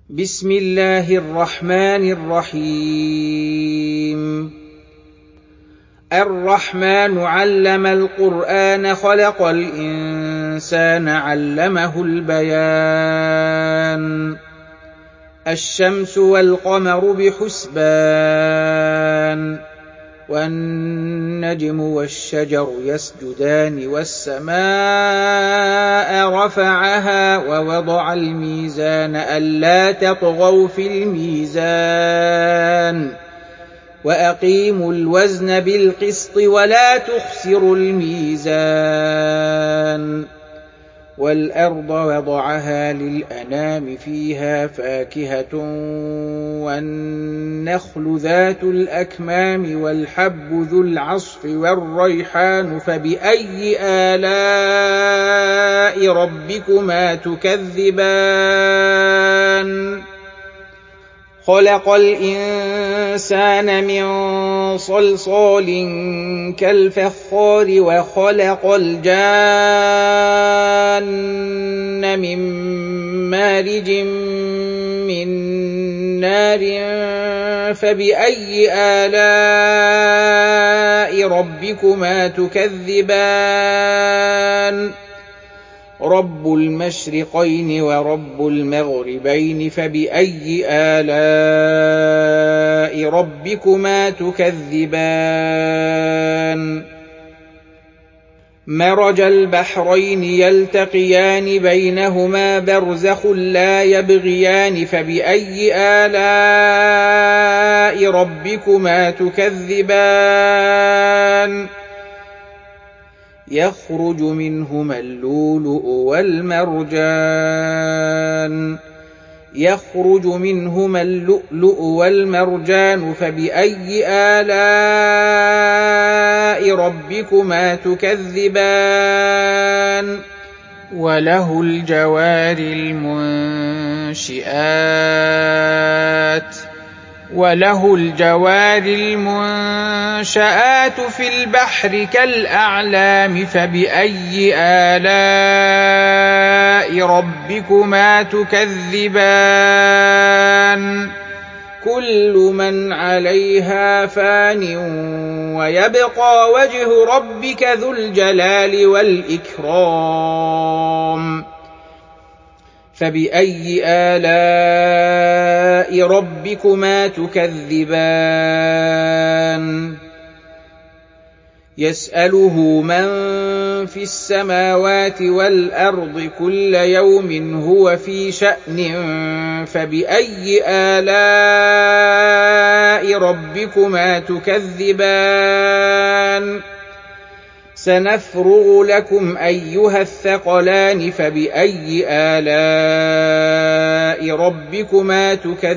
بسم الله الرحمن الرحيم الرحمن علم القرآن خلق الإنسان علمه البيان الشمس والقمر بحسبان والنجم والشجر يسجدان والسماء رفعها ووضع الميزان ألا تطغوا في الميزان وأقيموا الوزن بالقسط ولا تخسروا الميزان والأرض وضعها للأنام فيها فاكهة والنخل ذات الأكمام والحب ذو العصف والريحان فبأي آلاء ربكما تكذبان خلق الإنسان من صلصال كالفخار وخلق الجان من مارج من نار فبأي آلاء ربكما تكذبان رب المشرقين ورب المغربين فبأي آلاء ربكما تكذبان مرج البحرين يلتقيان بينهما برزخ لا يبغيان فبأي آلاء ربكما تكذبان يخرج منهما اللؤلؤ والمرجان فبأي آلاء ربكما تكذبان وله الجوار المنشآت في البحر كالأعلام فبأي آلاء ربكما تكذبان كل من عليها فان ويبقى وجه ربك ذو الجلال والإكرام فبأي آلاء ربكما تكذبان يسأله من في السماوات والأرض كل يوم هو في شأن فبأي آلاء ربكما تكذبان سنفرغ لكم أيها الثقلان فبأي آلاء ربكما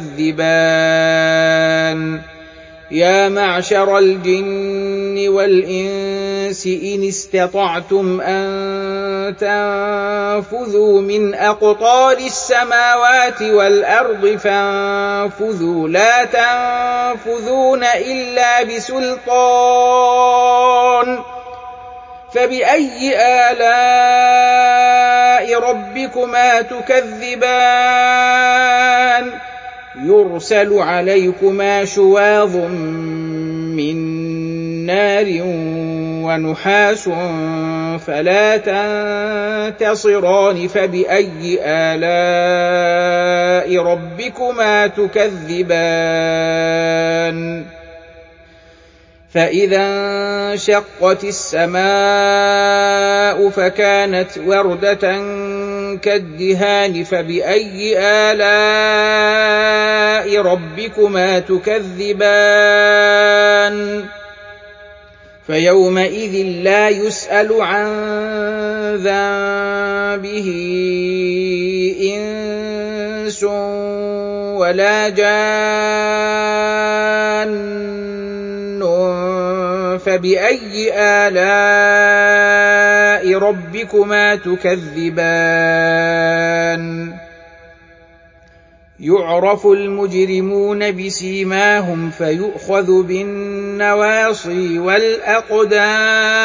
تكذبان يا معشر الجن والإنس إن استطعتم أن تنفذوا من أقطار السماوات والأرض فانفذوا لا تنفذون إلا بسلطان فبأي آلاء ربكما تكذبان يرسل عليكما شواظ من نار ونحاس فلا تنتصران فبأي آلاء ربكما تكذبان فإذا انشقت السماء فكانت وردة كالدهان فبأي آلاء ربكما تكذبان فيومئذ لا يسأل عن ذنبه إنس ولا جان فبأي آلاء ربكما تكذبان يعرف المجرمون بسيماهم فيؤخذ بالنواصي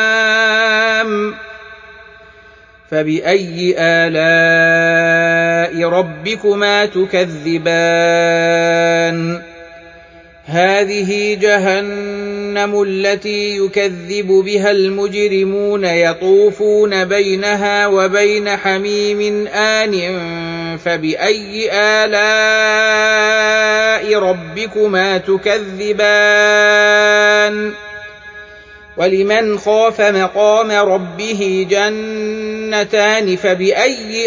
والأقدام فبأي آلاء ربكما تكذبان هذه جهنم التي يكذب بها المجرمون يطوفون بينها وبين حميم آن فبأي آلاء ربكما تكذبان ولمن خاف مقام ربه جنتان فبأي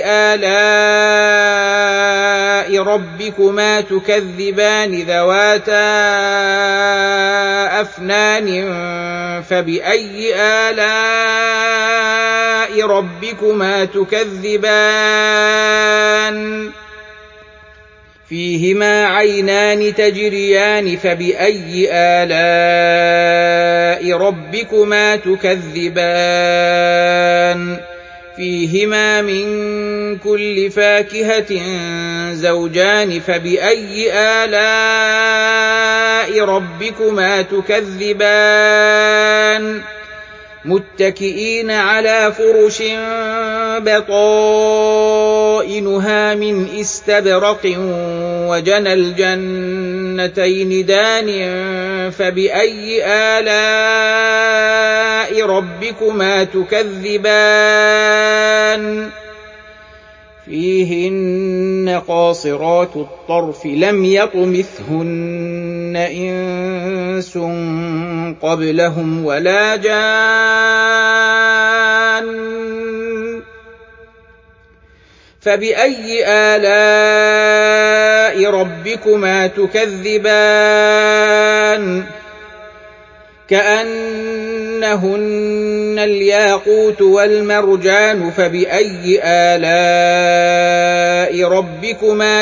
آلاء ربكما تكذبان ذواتا أفنان فبأي آلاء ربكما تكذبان فيهما عينان تجريان فبأي آلاء ربكما تكذبان فيهما من كل فاكهة زوجان فبأي آلاء ربكما تكذبان متكئين على فرش بطائنها من استبرق وجنى الجنتين دان فبأي آلاء ربكما تكذبان فيهن قاصرات الطرف لم يطمثهن إنس قبلهم ولا جان فبأي آلاء ربكما تكذبان كأنهن الياقوت والمرجان فبأي آلاء ربكما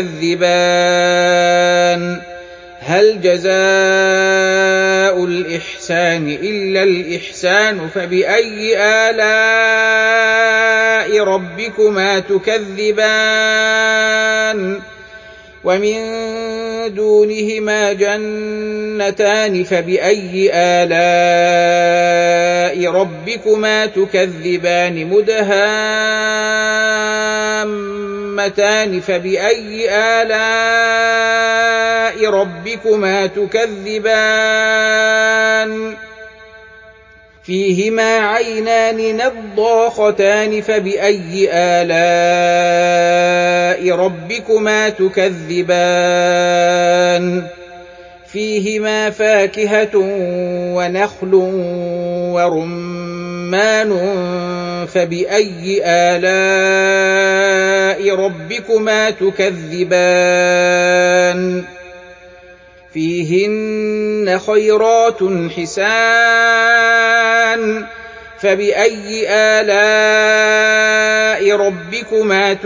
تكذبان هل جزاء الإحسان إلا الإحسان فبأي آلاء ربكما تكذبان ومن دونهما جنتان فبأي آلاء ربكما تكذبان مدهامتان فبأي آلاء ربكما تكذبان فيهما عينان نضاختان فبأي آلاء ربكما تكذبان فيهما فاكهة ونخل ورمان فبأي آلاء ربكما تكذبان فيهن خيرات حسان فبأي آلاء ربكما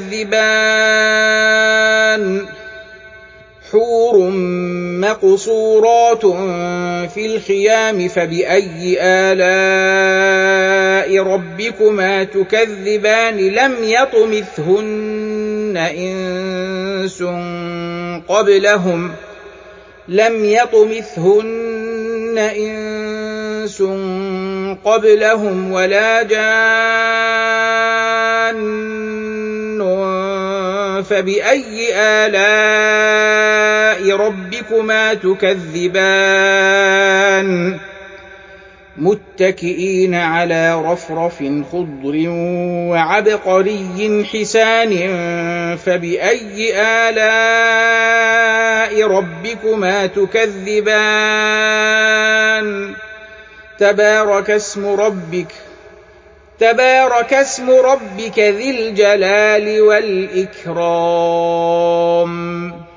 تكذبان حور مقصورات في الخيام فبأي آلاء ربكما تكذبان لم يطمثهن إنس قبلهم ولا جان فبأي آلاء ربكما تكذبان متكئين على رفرف خضر وعبقري حسان فبأي آلاء ربكما تكذبان تبارك اسم ربك ذي الجلال والإكرام